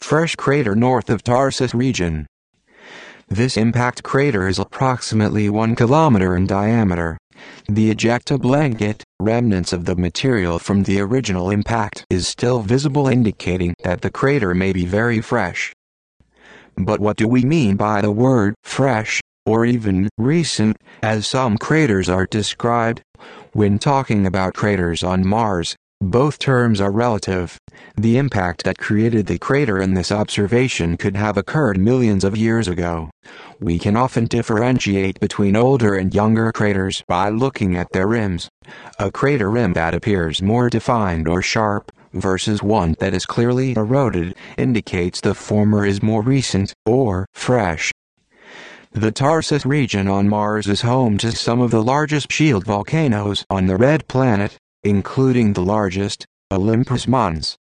fresh crater north of Tarsus region. This impact crater is approximately 1 kilometer in diameter. The ejecta blanket, remnants of the material from the original impact, is still visible, indicating that the crater may be very fresh. But what do we mean by the word fresh, or even recent, as some craters are described? When talking about craters on Mars, both terms are relative. The impact that created the crater in this observation could have occurred millions of years ago. We can often differentiate between older and younger craters by looking at their rims. A crater rim that appears more defined or sharp, versus one that is clearly eroded, indicates the former is more recent, or fresh. The Tarsus region on Mars is home to some of the largest shield volcanoes on the Red Planet, including the largest, Olympus Mons.